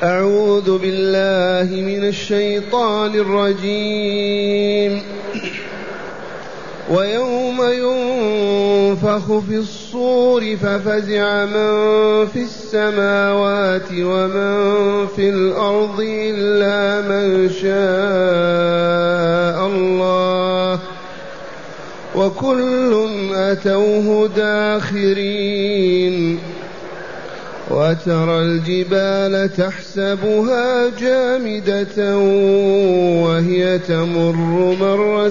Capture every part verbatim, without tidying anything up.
أعوذ بالله من الشيطان الرجيم. ويوم ينفخ في الصور ففزع من في السماوات ومن في الأرض إلا من شاء الله وكل أتوه داخرين. وترى الجبال تحسبها جامدة وهي تمر مر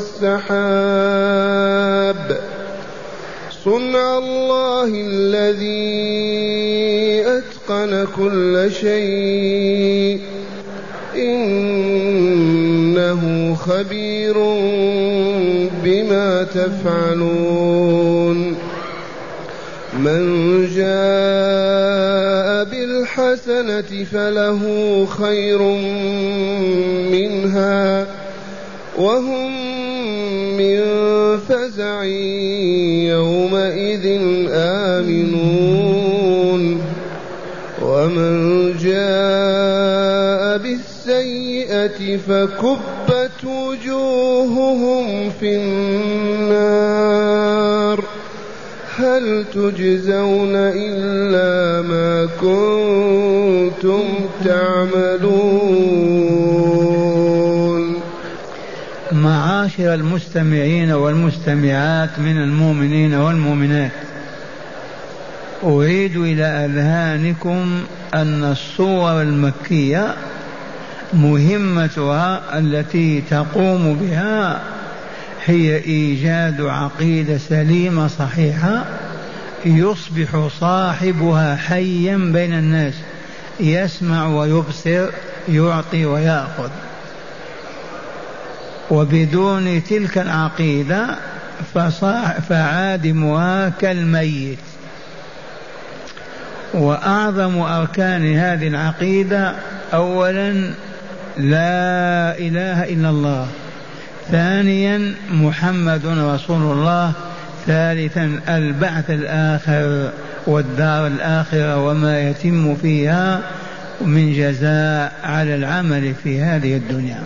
السحاب صنع الله الذي أتقن كل شيء إنه خبير بما تفعلون. من جاء بالحسنة فله خير منها وهم من فزع يومئذ آمنون. ومن جاء بالسيئة فكبت وجوههم في النار هل تجزون إلا ما كنتم تعملون. معاشر المستمعين والمستمعات من المؤمنين والمؤمنات، أريد إلى أذهانكم أن الصور المكية مهمتها التي تقوم بها هي إيجاد عقيدة سليمة صحيحة يصبح صاحبها حيا بين الناس، يسمع ويبصر، يعطي ويأخذ. وبدون تلك العقيدة فعادمها كالميت. وأعظم أركان هذه العقيدة أولا لا إله إلا الله، ثانيا محمد رسول الله، ثالثا البعث الآخر والدار الآخرة وما يتم فيها من جزاء على العمل في هذه الدنيا.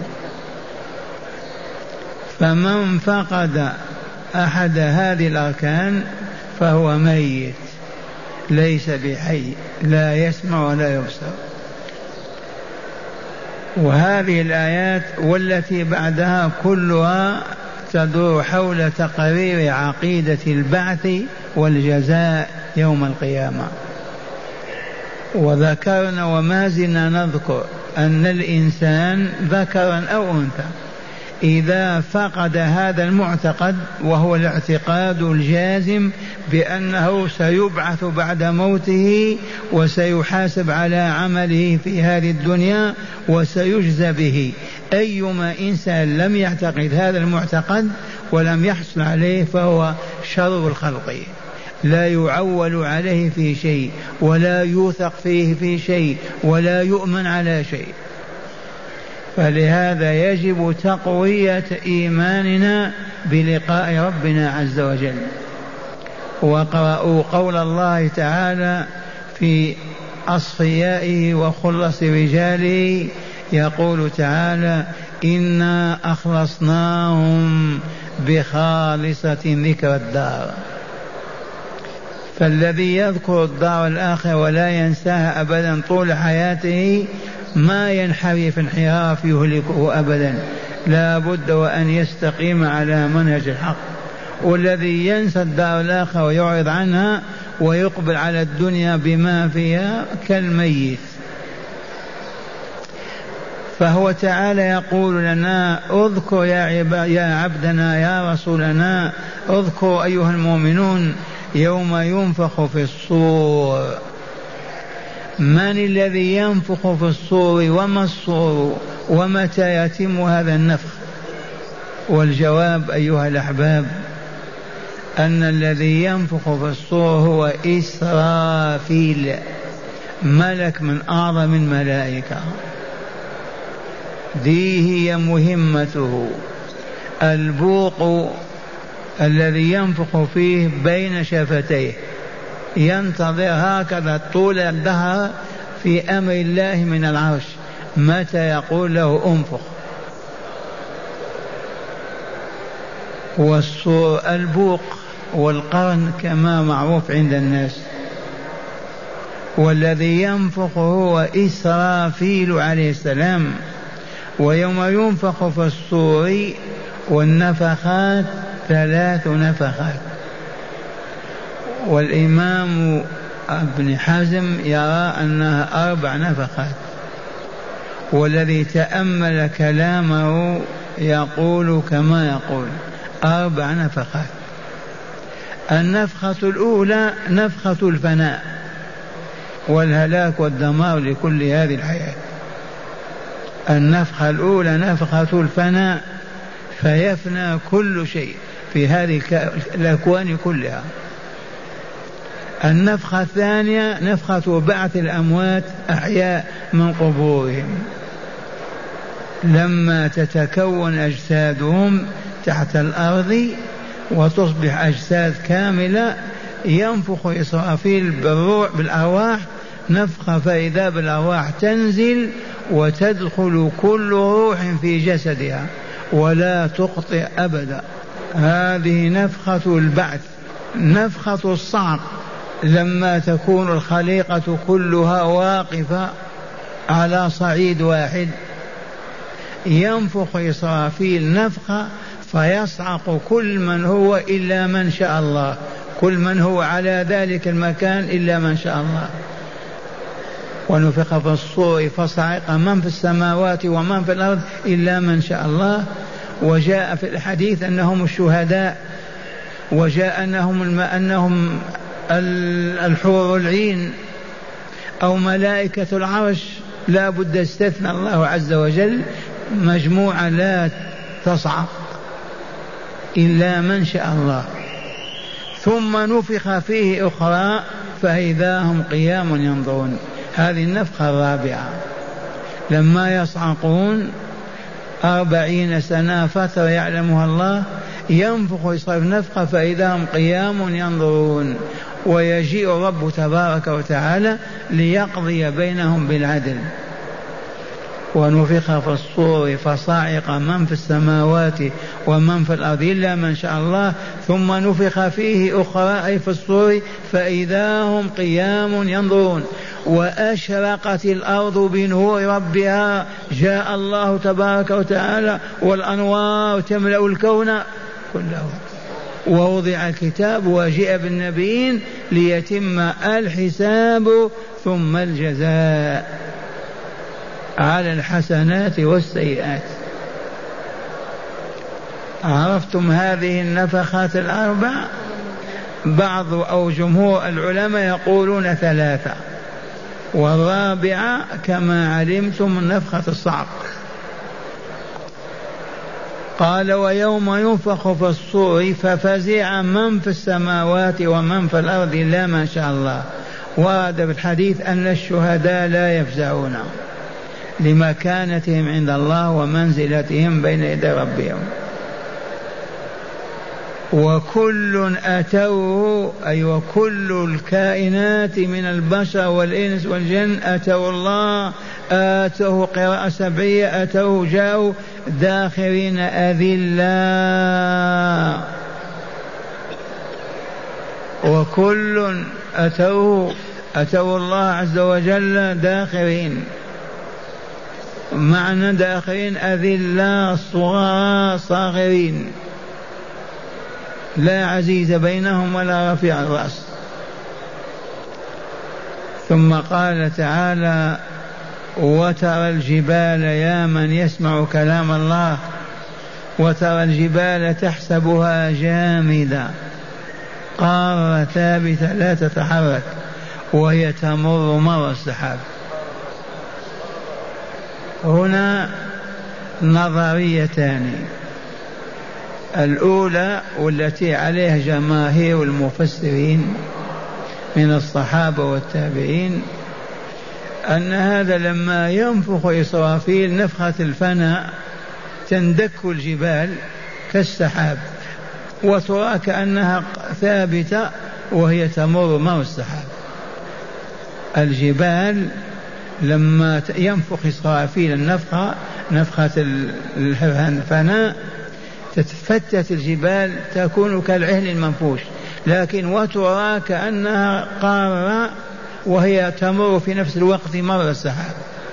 فمن فقد أحد هذه الأركان فهو ميت ليس بحي، لا يسمع ولا يبصر. وهذه الآيات والتي بعدها كلها تدور حول تقرير عقيدة البعث والجزاء يوم القيامة. وذكرنا وما زلنا نذكر أن الإنسان ذكرا أو أنثى إذا فقد هذا المعتقد، وهو الاعتقاد الجازم بأنه سيبعث بعد موته وسيحاسب على عمله في هذه الدنيا وسيجزى به، أيما إنسان لم يعتقد هذا المعتقد ولم يحصل عليه فهو شر الخلق، لا يعول عليه في شيء ولا يوثق فيه في شيء ولا يؤمن على شيء. فلهذا يجب تقوية إيماننا بلقاء ربنا عز وجل. وقرأوا قول الله تعالى في أصفيائه وخلص رجاله، يقول تعالى: إنا أخلصناهم بخالصة ذكر الدار. فالذي يذكر الدار الآخرة ولا ينساها أبدا طول حياته ما ينحرف انحراف يهلكه أبدا، لا بد وأن يستقيم على منهج الحق. والذي ينسى الدار الآخرة ويعرض عنها ويقبل على الدنيا بما فيها كالميت. فهو تعالى يقول لنا: اذكر يا, عبا يا عبدنا يا رسولنا، اذكر أيها المؤمنون يوم ينفخ في الصور. من الذي ينفخ في الصور وما الصور ومتى يتم هذا النفخ؟ والجواب أيها الأحباب أن الذي ينفخ في الصور هو إسرافيل، ملك من أعظم الملائكة. دي هي مهمته، البوق الذي ينفخ فيه بين شفتيه، ينتظر هكذا طول الدهر في أمر الله من العرش، متى يقول له انفخ. والصور البوق والقرن كما معروف عند الناس، والذي ينفخ هو إسرافيل عليه السلام. ويوم ينفخ في الصور والنفخات ثلاث نفخات. والإمام ابن حزم يرى أنها أربع نفخات، والذي تأمل كلامه يقول كما يقول أربع نفخات. النفخة الأولى نفخة الفناء والهلاك والدمار لكل هذه الحياة. النفخة الأولى نفخة الفناء، فيفنى كل شيء في هذه الأكوان كلها. النفخة الثانية نفخة بعث الأموات أحياء من قبورهم، لما تتكون أجسادهم تحت الأرض وتصبح أجساد كاملة، ينفخ إسرافيل بالروح بالأرواح نفخة، فإذا بالأرواح تنزل وتدخل كل روح في جسدها ولا تخطئ أبدا. هذه نفخة البعث. نفخة الصعق لما تكون الخليقة كلها واقفة على صعيد واحد، ينفخ إسرافيل نفخة فيصعق كل من هو إلا من شاء الله، كل من هو على ذلك المكان إلا من شاء الله. ونفخ في الصور فصعق من في السماوات ومن في الأرض إلا من شاء الله. وجاء في الحديث أنهم الشهداء، وجاء أنهم, أنهم الحور العين أو ملائكة العرش، لا بد استثنى الله عز وجل مجموعة لا تصعق إلا من شاء الله. ثم نفخ فيه أخرى فإذا هم قيام ينظرون. هذه النفخة الرابعة لما يصعقون أربعين سنة فترة يعلمها الله، ينفخ إسرافيل نفخة فإذا هم قيام ينظرون، ويجيء الرب تبارك وتعالى ليقضي بينهم بالعدل. ونفخ في الصور فصعق من في السماوات ومن في الأرض إلا من شاء الله، ثم نفخ فيه أخرى أي في الصور فإذا هم قيام ينظرون. وأشرقت الأرض بنور ربها، جاء الله تبارك وتعالى والأنوار تملأ الكون كله. ووضع الكتاب وجاء بالنبيين ليتم الحساب ثم الجزاء على الحسنات والسيئات. عرفتم هذه النفخات الأربع؟ بعض أو جمهور العلماء يقولون ثلاثة، والرابعة كما علمتم نفخة الصعق. قال ويوم ينفخ في الصور ففزع من في السماوات ومن في الأرض إلا ما شاء الله. ورد في الحديث أن الشهداء لا يفزعون لمكانتهم عند الله ومنزلتهم بين يدي ربهم. وكل أتوه أي وكل الكائنات من البشر والإنس والجن أتوا الله، آتوه قراءة سبعية أتوه جاءوا داخرين أذلا. وكل أتوه أتوا الله عز وجل داخرين، معنى داخرين أذلا صغار صاغرين، لا عزيز بينهم ولا رفيع الرأس. ثم قال تعالى وترى الجبال يا من يسمع كلام الله، وترى الجبال تحسبها جامدة قارة ثابتة لا تتحرك وهي تمر مر السحاب. هنا نظريتان، الأولى والتي عليها جماهير المفسرين من الصحابة والتابعين، أن هذا لما ينفخ إسرافيل نفخة الفناء تندك الجبال كالسحاب وترى كأنها ثابتة وهي تمر مر السحاب. الجبال لما ينفخ إسرافيل النفخة نفخة الفناء تتفتت الجبال تكون كالعهن المنفوش، لكن وترى كأنها قارة وهي تمر في نفس الوقت مر السحاب.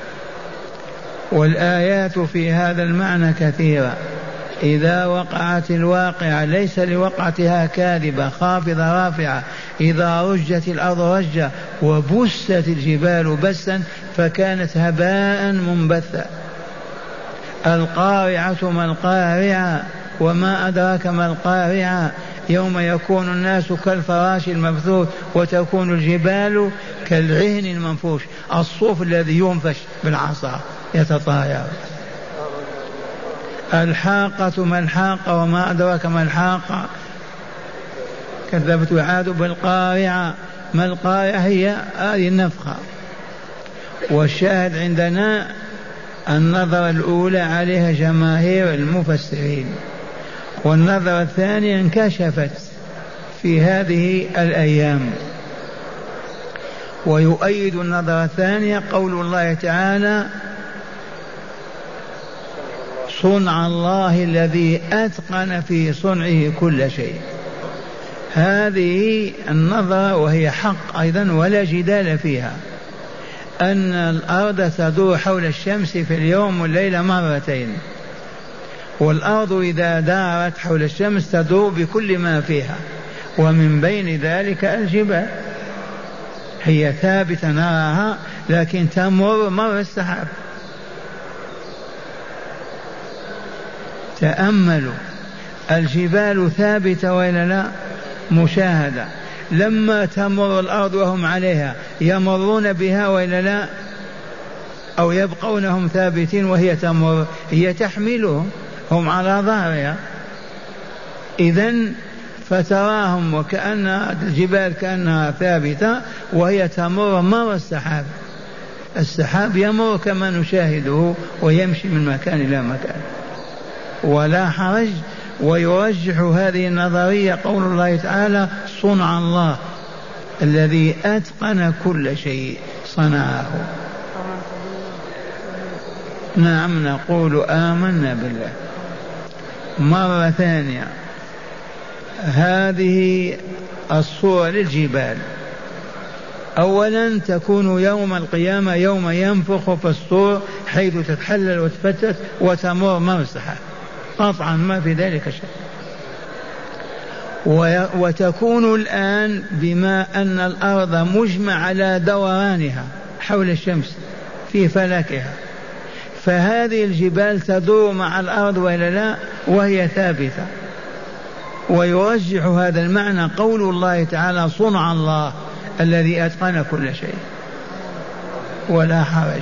والآيات في هذا المعنى كثيرة. إذا وقعت الواقعة ليس لوقعتها كاذبة خافضة رافعة، إذا رجت الأرض رجة وبست الجبال بسا فكانت هباء منبثا. القارعة ما القارعة وما أدراك ما القارعة، يوم يكون الناس كالفراش المبثوث وتكون الجبال كالعهن المنفوش، الصوف الذي ينفش بالعصا يتطاير. الحاقة ما الحاقة وما أدراك ما الحاقة، كذبت عاد بالقارعة، ما القارعة؟ هي هذه النفخة. والشاهد عندنا النظرة الأولى عليها جماهير المفسرين، والنظرة الثانية انكشفت في هذه الأيام. ويؤيد النظرة الثانية قول الله تعالى صنع الله الذي أتقن في صنعه كل شيء. هذه النظرة وهي حق أيضا ولا جدال فيها، أن الأرض تدور حول الشمس في اليوم والليلة مرتين، والأرض إذا دارت حول الشمس تدور بكل ما فيها، ومن بين ذلك الجبال هي ثابتة نراها لكن تمر مر السحاب. تأملوا، الجبال ثابتة وإلا لا؟ مشاهدة. لما تمر الأرض وهم عليها يمرون بها وإلا لا؟ أو يبقون هم ثابتين وهي تمر؟ هي تحملهم، هم على ظهرها. إذن فتراهم وكأن الجبال كأنها ثابتة وهي تمر مر السحاب. السحاب يمر كما نشاهده ويمشي من مكان إلى مكان ولا حرج. ويرجح هذه النظرية قول الله تعالى صنع الله الذي أتقن كل شيء صنعه. نعم نقول آمنا بالله. مرة ثانية، هذه الصورة للجبال. أولا تكون يوم القيامة يوم ينفخ في الصور حيث تتحلل وتفتت وتمر مر السحاب، قطعا ما في ذلك شيء. وتكون الآن بما أن الأرض مجمع على دورانها حول الشمس في فلكها، فهذه الجبال تدور مع الأرض وإلا لا؟ وهي ثابتة. ويرجح هذا المعنى قول الله تعالى صنع الله الذي أتقن كل شيء ولا حرج.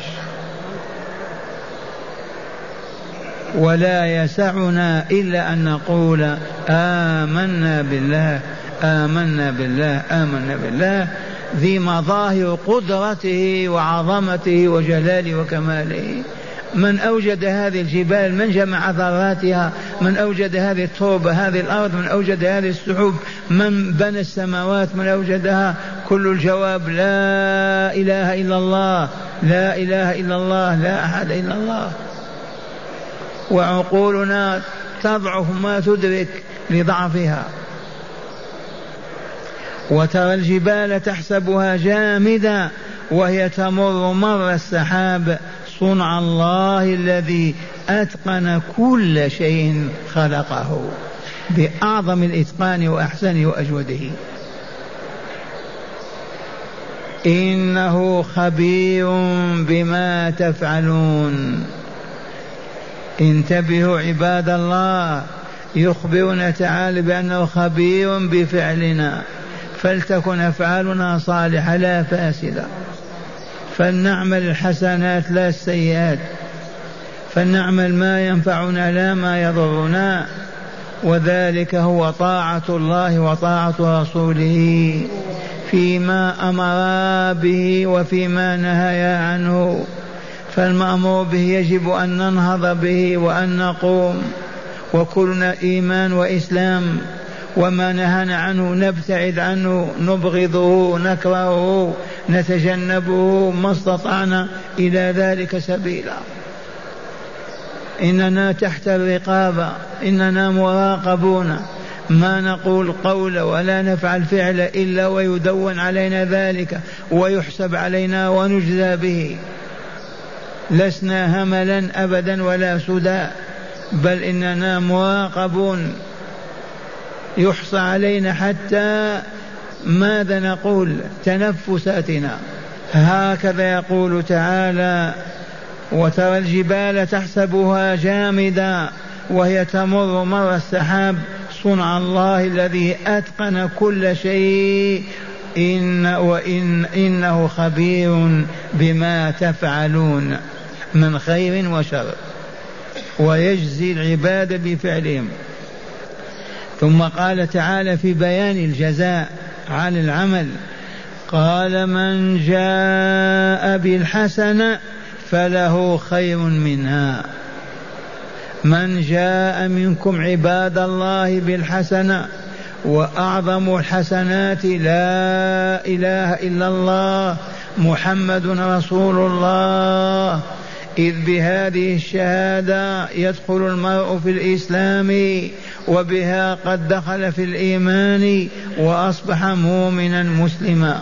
ولا يسعنا إلا أن نقول آمنا بالله آمنا بالله آمنا بالله ذي مظاهر قدرته وعظمته وجلاله وكماله. من أوجد هذه الجبال؟ من جمع ذراتها؟ من أوجد هذه التربة هذه الأرض؟ من أوجد هذه السحب؟ من بنى السماوات؟ من أوجدها؟ كل الجواب لا إله إلا الله، لا إله إلا الله، لا أحد إلا الله. وعقولنا تضعف ما تدرك لضعفها. وترى الجبال تحسبها جامدة وهي تمر مر السحاب صنع الله الذي أتقن كل شيء خلقه بأعظم الإتقان وأحسنه وأجوده. إنه خبير بما تفعلون. انتبهوا عباد الله، يخبرنا تعالى بأنه خبير بفعلنا، فلتكن أفعالنا صالحة لا فاسدة، فلنعمل الحسنات لا السيئات، فلنعمل ما ينفعنا لا ما يضرنا، وذلك هو طاعة الله وطاعة رسوله فيما أمر به وفيما نهى عنه. فالمأمور به يجب أن ننهض به وأن نقوم، وكلنا إيمان وإسلام، وما نهانا عنه نبتعد عنه، نبغضه، نكرهه، نتجنبه ما استطعنا إلى ذلك سبيلا. إننا تحت الرقابة، إننا مراقبون، ما نقول قول ولا نفعل فعل إلا ويدون علينا ذلك ويحسب علينا ونجزى به. لسنا هملا أبدا ولا سدى، بل إننا مراقبون، يحصى علينا حتى ماذا نقول تنفساتنا. هكذا يقول تعالى: وترى الجبال تحسبها جامدا وهي تمر مر السحاب صنع الله الذي أتقن كل شيء إن وإن إنه خبير بما تفعلون من خير وشر، ويجزي العباد بفعلهم. ثم قال تعالى في بيان الجزاء على العمل: قال من جاء بالحسنة فله خير منها. من جاء منكم عباد الله بالحسنة، وأعظم الحسنات لا إله إلا الله محمد رسول الله، إذ بهذه الشهادة يدخل المرء في الإسلام، وبها قد دخل في الإيمان وأصبح مؤمنا مسلما.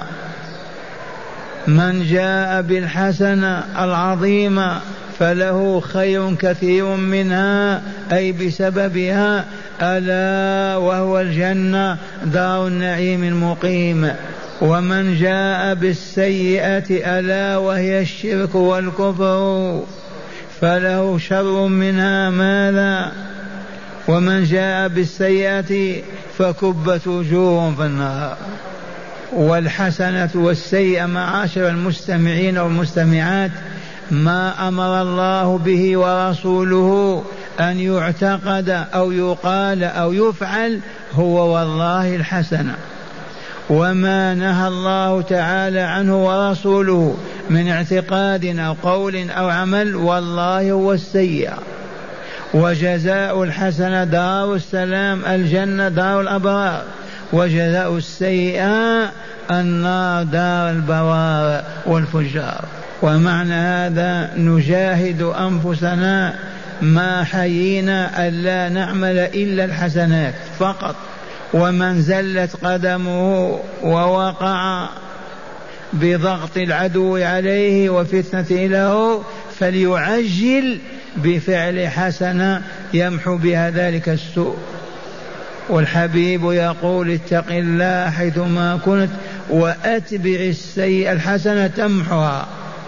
من جاء بالحسنة العظيمة فله خير كثير منها، أي بسببها، ألا وهو الجنة دار النعيم المقيم. ومن جاء بالسيئة ألا وهي الشرك والكفر فله شر منها، ماذا؟ ومن جاء بالسيئة فكبت وجوههم في النار. والحسنة والسيئة معاشر المستمعين والمستمعات ما أمر الله به ورسوله أن يعتقد أو يقال أو يفعل هو والله الحسنة، وما نهى الله تعالى عنه ورسوله من اعتقاد أو قول أو عمل والله هو السيئة. وجزاء الحسنة دار السلام الجنة دار الأبرار، وجزاء السيئة النار دار البوار والفجار. ومعنى هذا نجاهد أنفسنا ما حيينا ألا نعمل إلا الحسنات فقط. ومن زلت قدمه ووقع بضغط العدو عليه وفتنة له فليعجل بفعل حسنة يمحو بها ذلك السوء. والحبيب يقول: اتق الله حيثما كنت وأتبع السيئة الحسنة تمحها.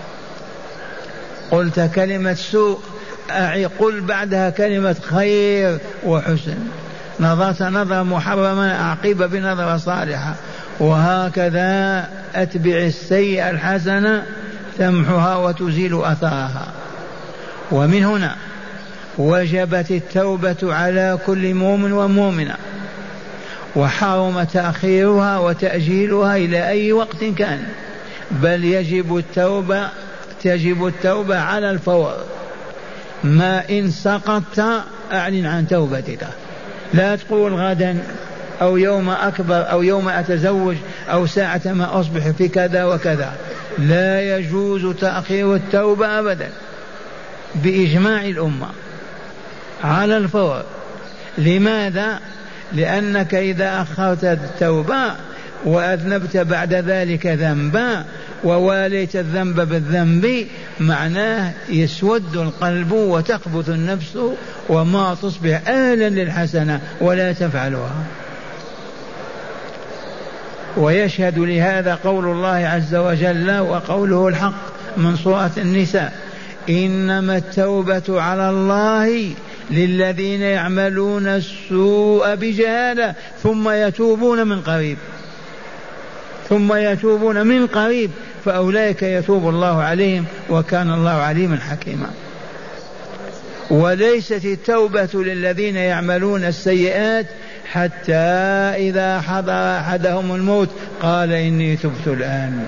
قلت كلمة سوء قل بعدها كلمة خير وحسن. نظرت نظرة محرمة أعقب بنظرة صالحة. وهكذا أتبع السيئة الحسنة تمحها وتزيل أثرها. ومن هنا وجبت التوبة على كل مؤمن ومؤمنة، وحرم تأخيرها وتأجيلها إلى أي وقت كان، بل يجب التوبة تجب التوبة على الفور. ما إن سقطت أعلن عن توبتك، لا تقول غدا أو يوم أكبر أو يوم أتزوج أو ساعة ما أصبح في كذا وكذا. لا يجوز تأخير التوبة أبدا بإجماع الأمة على الفور. لماذا؟ لأنك إذا أخرت التوبة وأذنبت بعد ذلك ذنبا وواليت الذنب بالذنب معناه يسود القلب وتخبث النفس وما تصبح أهلا للحسنة ولا تفعلها. ويشهد لهذا قول الله عز وجل وقوله الحق من سورة النساء: إنما التوبة على الله للذين يعملون السوء بجهالة ثم يتوبون من قريب ثم يتوبون من قريب فأولئك يتوب الله عليهم وكان الله عليما حكيما. وليست التوبة للذين يعملون السيئات حتى إذا حضر أحدهم الموت قال إني تبت الآن.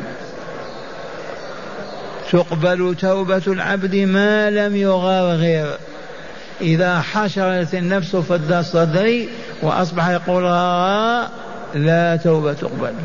تقبل توبة العبد ما لم يغرغر. إذا حشرت النفس في الصدر وأصبح يقول لا توبة تقبل.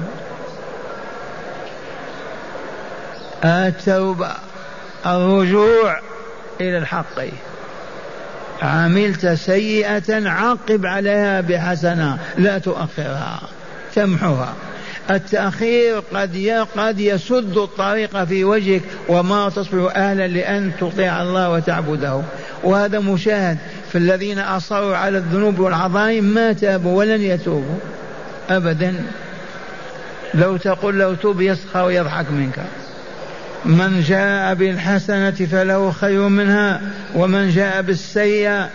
التوبة الرجوع إلى الحق. عملت سيئة عقب عليها بحسنة لا تؤخرها تمحوها. التأخير قد قد يسد الطريق في وجهك وما تصبح أهلا لأن تطيع الله وتعبده، وهذا مشاهد في الذين أصروا على الذنوب والعظائم ما تابوا ولن يتوبوا أبدا. لو تقول لو توب يسخر ويضحك منك. من جاء بالحسنة فله خير منها ومن جاء بالسيئة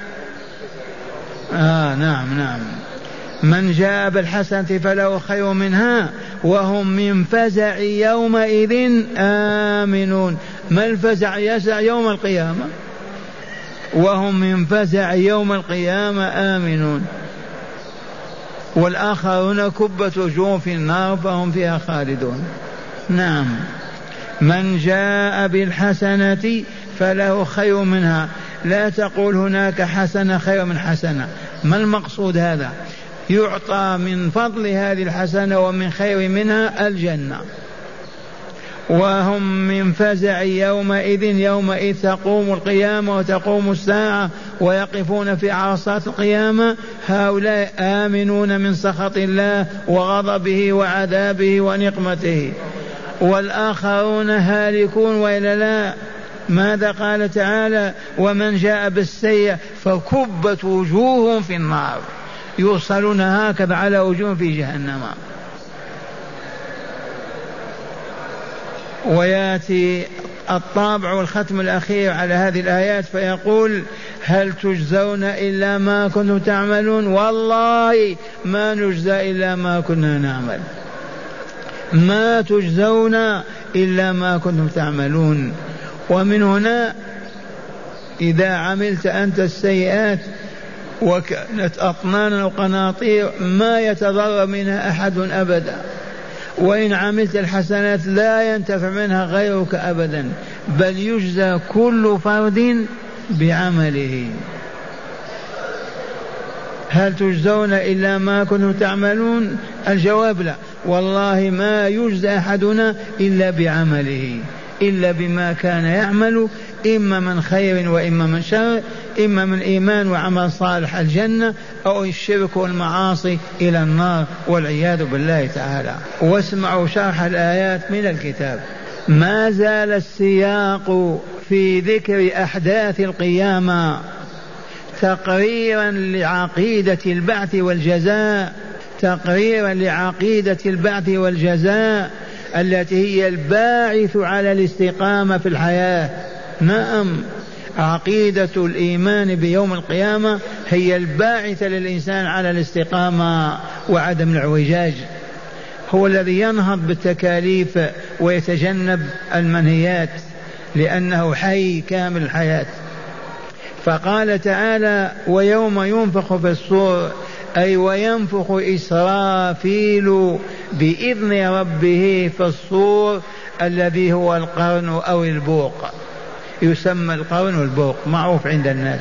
آه نعم نعم من جاء بالحسنة فله خير منها وهم من فزع يومئذ آمنون. ما الفزع؟ يسع يوم القيامة. وهم من فزع يوم القيامة آمنون. والآخرون كبت وجوههم في النار فهم فيها خالدون. نعم. من جاء بالحسنة فله خير منها. لا تقول هناك حسنة خير من حسنة. ما المقصود هذا؟ يعطى من فضل هذه الحسنة ومن خير منها الجنة. وهم من فزع يومئذ يومئذ تقوم القيامة وتقوم الساعة ويقفون في عرصات القيامة. هؤلاء آمنون من سخط الله وغضبه وعذابه ونقمته. والآخرون هالكون وإلا لا. ماذا قال تعالى؟ ومن جاء بالسيئة فكبت وجوههم في النار. يوصلون هكذا على وجوه في جهنم. وياتي الطابع والختم الأخير على هذه الآيات فيقول هل تجزون إلا ما كنتم تعملون. والله ما نجزى إلا ما كنا نعمل. ما تجزون إلا ما كنتم تعملون. ومن هنا إذا عملت أنت السيئات وكانت أطنانا وقناطير ما يتضرر منها أحد أبدا، وإن عملت الحسنات لا ينتفع منها غيرك أبدا، بل يجزى كل فرد بعمله. هل تجزون إلا ما كنتم تعملون؟ الجواب لا، والله ما يجزى أحدنا إلا بعمله، إلا بما كان يعمل، إما من خير وإما من شر، إما من إيمان وعمل صالح الجنة، أو الشرك والمعاصي إلى النار والعياذ بالله تعالى. واسمعوا شرح الآيات من الكتاب. ما زال السياق في ذكر أحداث القيامة تقريرا لعقيدة البعث والجزاء، تقريرا لعقيدة البعث والجزاء التي هي الباعث على الاستقامة في الحياة. نعم، عقيدة الإيمان بيوم القيامة هي الباعثة للإنسان على الاستقامة وعدم الاعوجاج. هو الذي ينهض بالتكاليف ويتجنب المنهيات لأنه حي كامل الحياة. فقال تعالى ويوم ينفخ في الصور، أي وينفخ إسرافيل بإذن ربه في الصور الذي هو القرن أو البوق، يسمى القرن والبوق معروف عند الناس.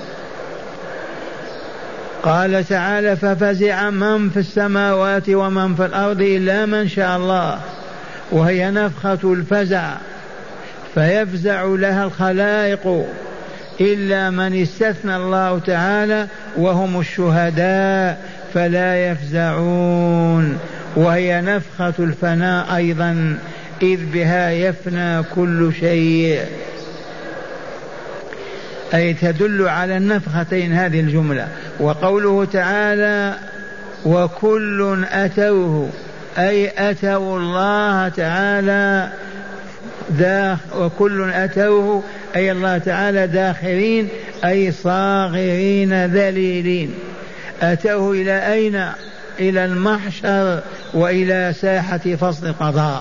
قال تعالى ففزع من في السماوات ومن في الأرض إلا من شاء الله، وهي نفخة الفزع، فيفزع لها الخلائق إلا من استثنى الله تعالى وهم الشهداء فلا يفزعون، وهي نفخة الفناء أيضا إذ بها يفنى كل شيء، أي تدل على النفختين هذه الجملة. وقوله تعالى وكل أتوه، أي أتوا الله تعالى داخ وكل أتوه أي الله تعالى داخرين، أي صاغرين ذليلين. أتوه إلى أين؟ إلى المحشر وإلى ساحة فصل القضاء.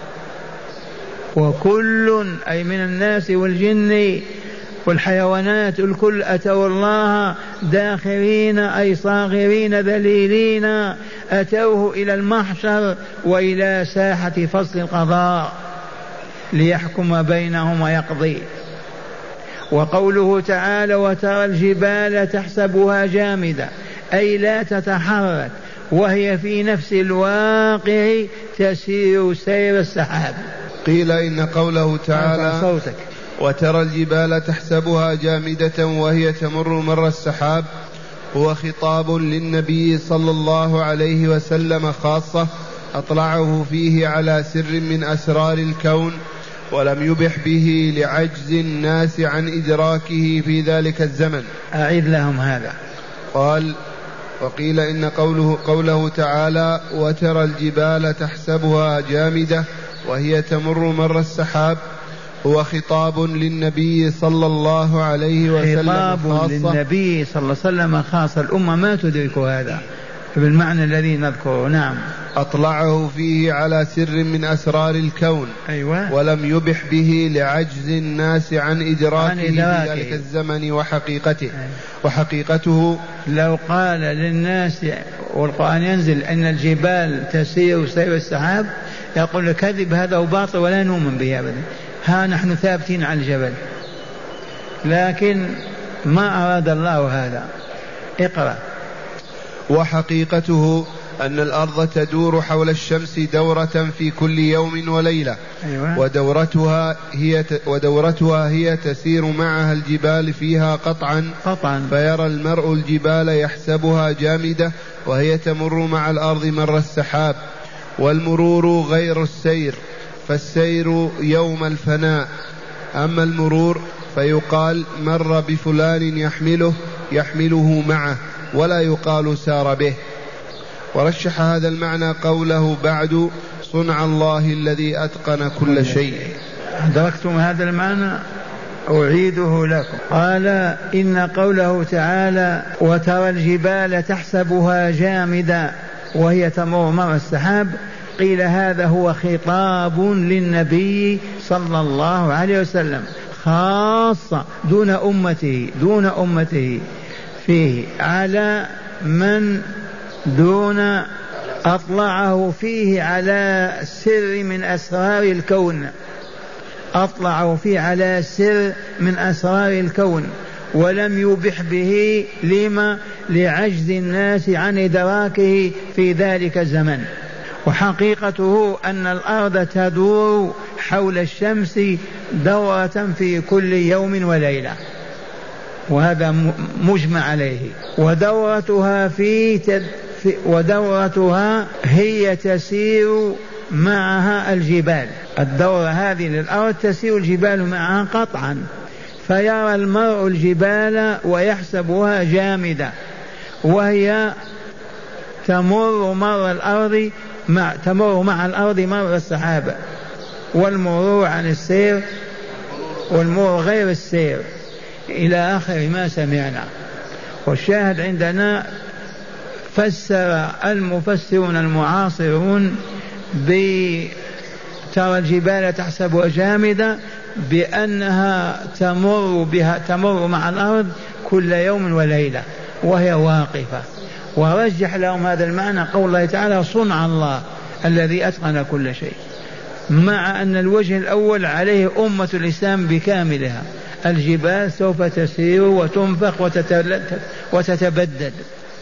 وكل أي من الناس والجن والحيوانات الكل أتوا الله داخرين أي صاغرين ذليلين، أتوه إلى المحشر وإلى ساحة فصل القضاء ليحكم بينهم ويقضي. وقوله تعالى وترى الجبال تحسبها جامدة، أي لا تتحرك، وهي في نفس الواقع تسير سير السحاب. قيل إن قوله تعالى صوتك. وترى الجبال تحسبها جامدة وهي تمر مر السحاب هو خطاب للنبي صلى الله عليه وسلم خاصة أطلعه فيه على سر من أسرار الكون ولم يبح به لعجز الناس عن إدراكه في ذلك الزمن. أعيد لهم هذا. قال وقيل إن قوله, قوله تعالى وترى الجبال تحسبها جامدة وهي تمر مر السحاب هو خطاب للنبي صلى الله عليه وسلم خطاب خاصة للنبي صلى الله عليه وسلم خاصة، الأمة ما تدرك هذا بالمعنى الذي نذكره. نعم. أطلعه فيه على سر من أسرار الكون. أيوة. ولم يبح به لعجز الناس عن إدراكه, عن إدراكه. في ذلك الزمن وحقيقته. أيوة. وحقيقته لو قال للناس والقرآن ينزل أن الجبال تسير سير السحاب يقول كذب هذا وباطل ولا نؤمن به أبدا، ها نحن ثابتين على الجبل، لكن ما أراد الله هذا. اقرأ. وحقيقته أن الأرض تدور حول الشمس دورة في كل يوم وليلة. أيوة. ودورتها هي ودورتها هي تسير معها الجبال فيها قطعا قطعا فيرى المرء الجبال يحسبها جامدة وهي تمر مع الأرض مر السحاب. والمرور غير السير، فالسير يوم الفناء، أما المرور فيقال مر بفلان يحمله يحمله معه ولا يقال سار به. ورشح هذا المعنى قوله بعد صنع الله الذي أتقن كل شيء. أدركتم هذا المعنى؟ أعيده لكم. قال إن قوله تعالى وترى الجبال تحسبها جامدة وهي تمر مر السحاب، قيل هذا هو خطاب للنبي صلى الله عليه وسلم خاصة دون أمته دون أمته فيه، على من دون أطلعه فيه على سر من أسرار الكون، أطلعه فيه على سر من أسرار الكون ولم يبح به لما لعجز الناس عن إدراكه في ذلك الزمن. وحقيقته أن الأرض تدور حول الشمس دورة في كل يوم وليلة، وهذا مجمع عليه. ودورتها في تد... ودورتها هي تسير معها الجبال، الدورة هذه للأرض تسير الجبال معها قطعا، فيرى المرء الجبال ويحسبها جامدة وهي تمر مر الأرض مع تمر مع الأرض مر السحابة. والمرور عن السير والمرور غير السير إلى آخر ما سمعنا. والشاهد عندنا فسر المفسرون المعاصرون بترى الجبال تحسبها جامدة بأنها تمر بها تمر مع الأرض كل يوم وليلة وهي واقفة. ورجح لهم هذا المعنى قول الله تعالى صنع الله الذي أتقن كل شيء، مع أن الوجه الأول عليه أمة الإسلام بكاملها، الجبال سوف تسير وتنفخ وتتبدد.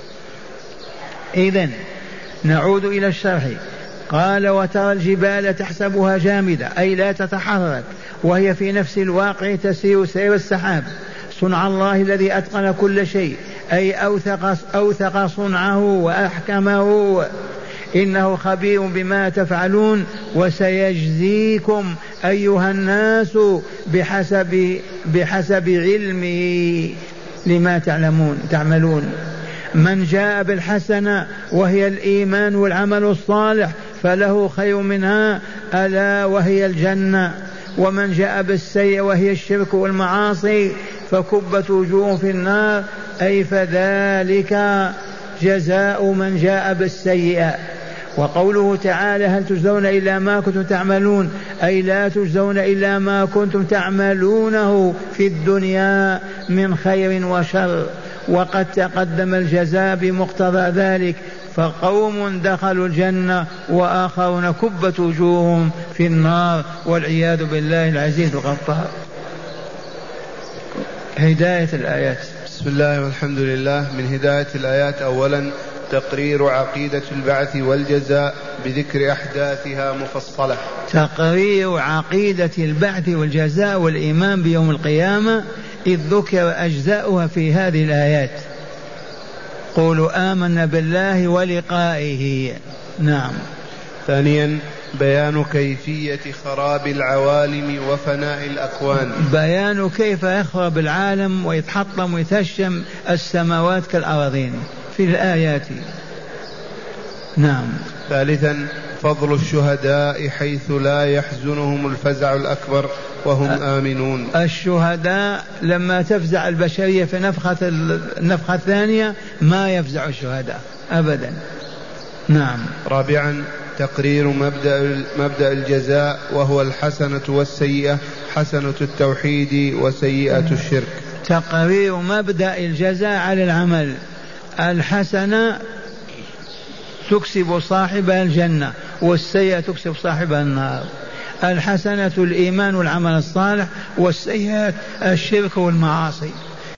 إذن نعود إلى الشرح. قال وترى الجبال تحسبها جامدة أي لا تتحرك وهي في نفس الواقع تسير سير السحاب، صنع الله الذي أتقن كل شيء أي أوثق, أوثق صنعه وأحكمه، إنه خبير بما تفعلون وسيجزيكم أيها الناس بحسب, بحسب علمه لما تعلمون تعملون. من جاء بالحسنة وهي الإيمان والعمل الصالح فله خير منها ألا وهي الجنة، ومن جاء بالسيئة وهي الشرك والمعاصي فكبت وجوه في النار أي فذلك جزاء من جاء بالسيئة. وقوله تعالى هل تجزون إلا ما كنتم تعملون أي لا تجزون إلا ما كنتم تعملونه في الدنيا من خير وشر، وقد تقدم الجزاء بمقتضى ذلك، فقوم دخلوا الجنة وآخرون كبت وجوههم في النار والعياذ بالله العزيز الغفار. هداية الآيات. بسم الله والحمد لله. من هداية الآيات أولا تقرير عقيدة البعث والجزاء بذكر أحداثها مفصلة. تقرير عقيدة البعث والجزاء والإيمان بيوم القيامة إذ ذكر أجزاؤها في هذه الآيات. قولوا آمنا بالله ولقائه. نعم. ثانيا بيان كيفية خراب العوالم وفناء الأكوان. بيان كيف يخرب العالم ويتحطم ويتهشم السماوات كالأراضين في الآيات. نعم. ثالثا فضل الشهداء حيث لا يحزنهم الفزع الأكبر وهم آمنون. الشهداء لما تفزع البشرية في نفخة النفخة الثانية ما يفزع الشهداء أبدا. نعم. رابعا تقرير مبدأ, مبدأ الجزاء وهو الحسنة والسيئة، حسنة التوحيد وسيئة الشرك. تقرير مبدأ الجزاء على العمل. الحسنة تكسب صاحبها الجنة والسيئة تكسب صاحبها النار. الحسنة الإيمان والعمل الصالح، والسيئات الشرك والمعاصي.